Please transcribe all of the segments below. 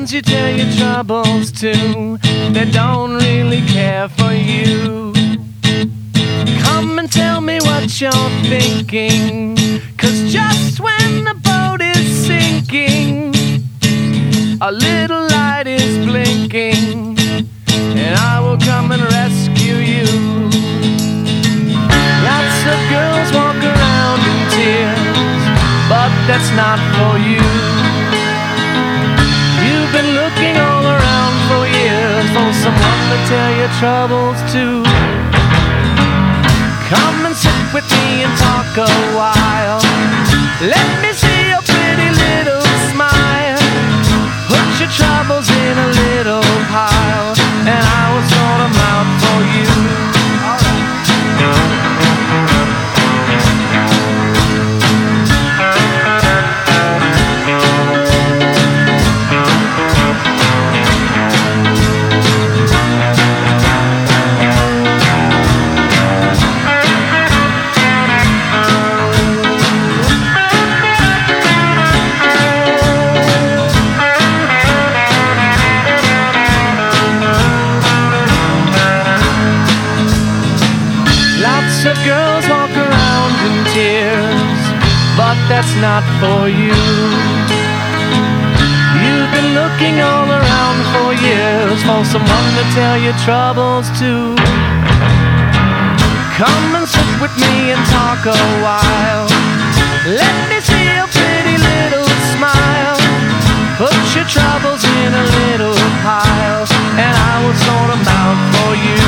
ones you tell your troubles to that don't really care for you. Come and tell me what you're thinking, 'cause just when the boat is sinking, a little light is blinking, and I will come and rescue you. Lots of girls walk around in tears, but that's not for you. You've been looking all around for years for someone to tell your troubles to. Come and sit with me and talk a while. Let me see your pretty little smile. Put your troubles in a little pile, and I will sort them out for you. Lots of girls walk around in tears, but that's not for you. You've been looking all around for years for someone to tell your troubles to. Come and sit with me and talk a while. Let me see your pretty little smile. Put your troubles in a little pile, and I will sort them out for you.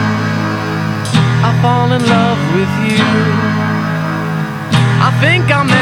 I fall in love with you. I think I'll